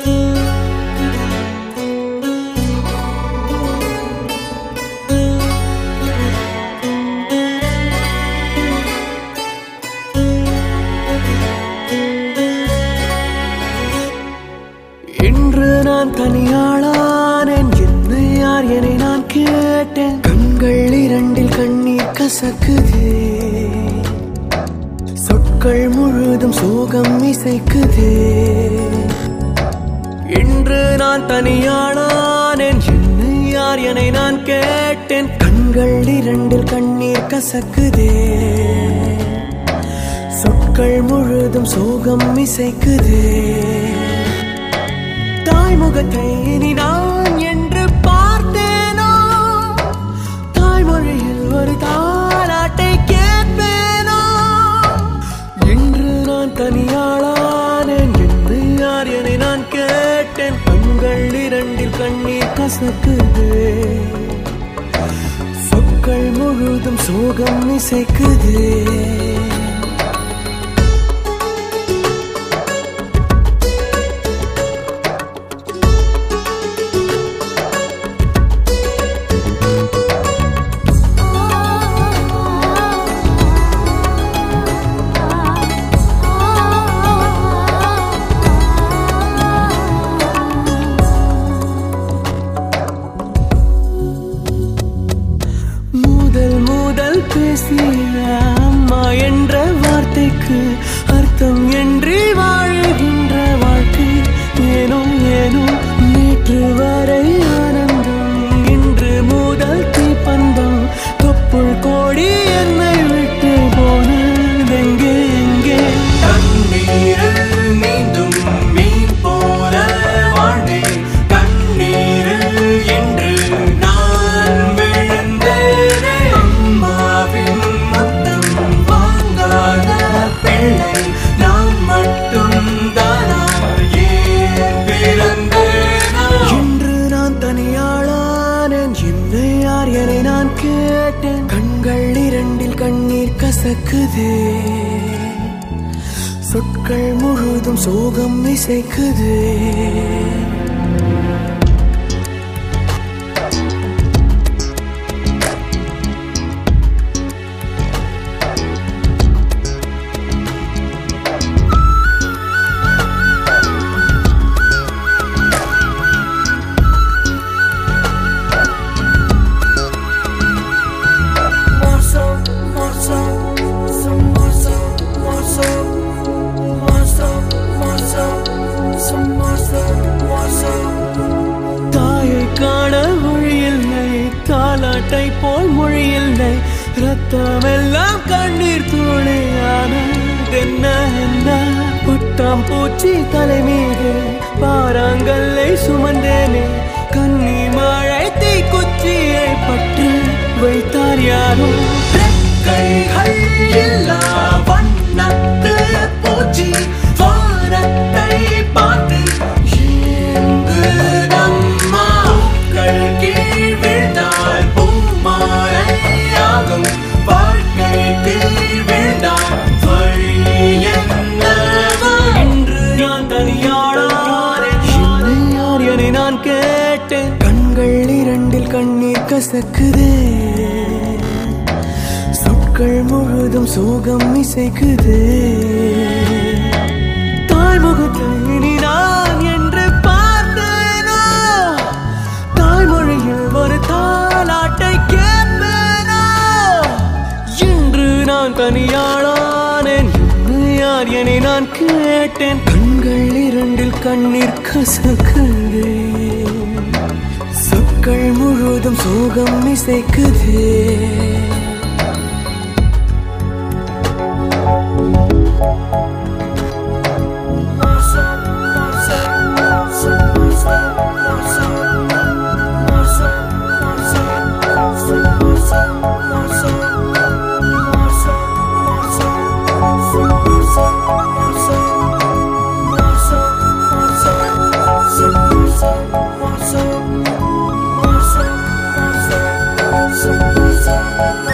இன்று நான் தனியாளானேன், என்னை யார் என நான் கேட்டேன். கண்கள் இரண்டில் கண்ணீர் கசக்குதே, சொற்கள் முழுதும் சோகம் இசைக்குதே. இன்று நான் தனியாளானேன், என்னை யார் என நான் கேட்டேன். கண்கள் இரண்டில் கண்ணீர் கசக்குதே, சொற்கள் முழுதும் சோகம் இசைக்குதே. தாய்முகத்தை இனி நான் என்று பார்த்தேனோ, தாய்மொழியில் ஒரு தாலாட்டை கேட்பேனோ. இன்று நான் தனியாளானேன், என்னை யார் என நான் கேட்டேன். கண்கள் இரண்டில் கண்ணீர் கசக்குதே, சொற்கள் முழுதும் சோகம் இசைக்குதே. பேசிய அம்மா என்ற வார்த்தைக்கு அர்த்தம் என்று வாழுகின்ற வாழ்க்கை ஏனோ ஏனோ. நேற்று வரை ஆனந்தம், இன்று முதல் தீப்பந்தம். தொப்புள் கோடி என்னை விட்டு போனதெங்கே எங்கே. தண்ணீரில் மீண்டும் மீன் போல வாழ்ந்தேன், கண்ணீரில் என்று நான் விழுந்தேனே. அம்மாவின் முத்தம் வாங்காத பிள்ளை நான் மட்டும் தானா, ஏன் பிறந்தேனோ. இன்று நான் தனியாளானேன், என்னை யார் என நான் கேட்டேன். கண்கள் இரண்டில் கண்ணீர் கசக்குதே, சொற்கள் முழுதும் சோகம் இசைக்குதே. தாயை காண மொழியில்லை, தாலாட்டை போல் மொழியில்லை. ரத்தமெல்லாம் கண்ணீர் துளியானதென்ன என்ன. புட்டாம் பூச்சி தலை மீது பாறாங்கல்லை சுமந்தேனே. கண்ணி மழை தீ குச்சியை பற்றி வைத்தார் யாரோ. கைகள் எல்லா வண்ணத்து பூச்சி வானத்தை பார்த்து இங்கு நம்மா. பூக்கள் கீழ் விழுந்தால் பூமாலையாகும், வாழ்க்கை கீழ் விழுந்தால் வழி என்னவோ. இன்று நான் தனியாளானேன், என்னை யார் என நான் கேட்டேன். கண்கள் இரண்டில் கண்ணீர் கசக்குதே, சொற்கள் முழுதும் சோகம் இசைக்குதே. தாய்முகத்தை இனி நான் என்று பார்த்தேனோ, தாய்மொழியில் ஒரு தாலாட்டை கேட்பேனோ. இன்று நான் தனியாளானேன், என்னை யார் என நான் கேட்டேன். கண்கள் இரண்டில் கண்ணீர் கசக்குதே, சொற்கள் முழுதும் சோகம் இசைக்குதே. Marso.